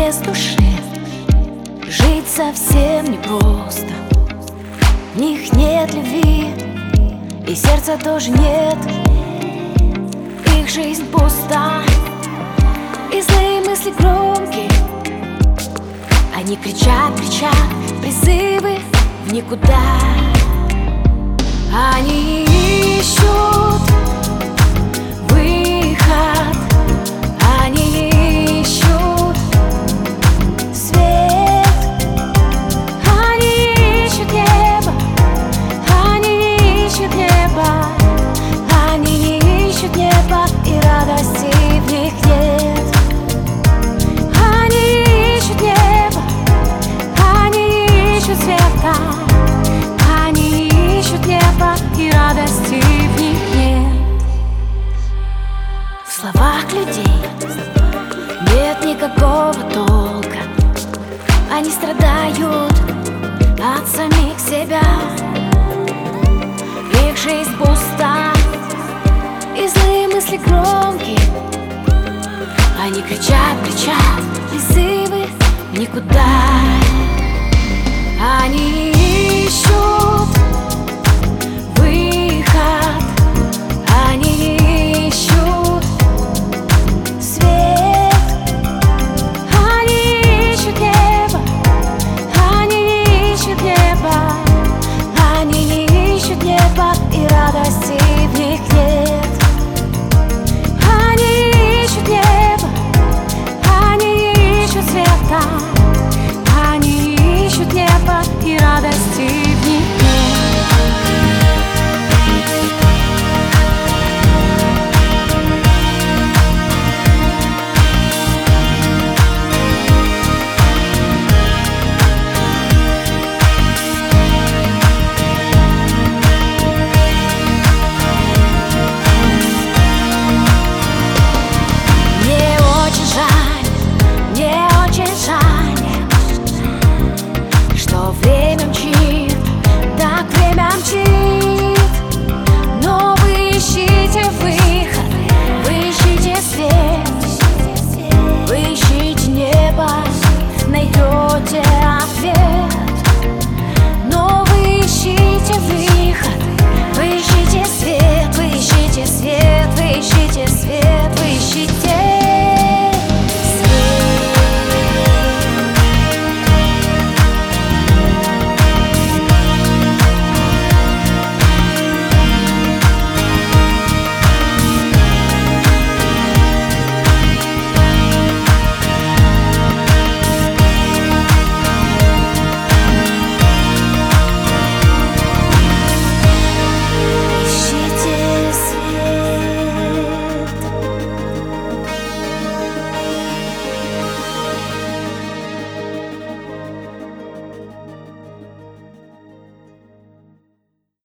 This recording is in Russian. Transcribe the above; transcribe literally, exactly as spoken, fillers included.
без души жить совсем непросто. В них нет любви, и сердца тоже нет. Их жизнь пуста, и злые мысли громкие. Они кричат, кричат призывы в никуда. Они ищут выход, они ищут свет, они ищут небо, они ищут небо, они не ищут небо, и радости в них нет. Они ищут небо, они ищут света, они ищут небо, и радости в них нет. В словах людей нет никакого толка. Они страдают от самих себя. Их жизнь пуста, и злые мысли громкие. Они кричат, кричат призывы в никуда. Они ищут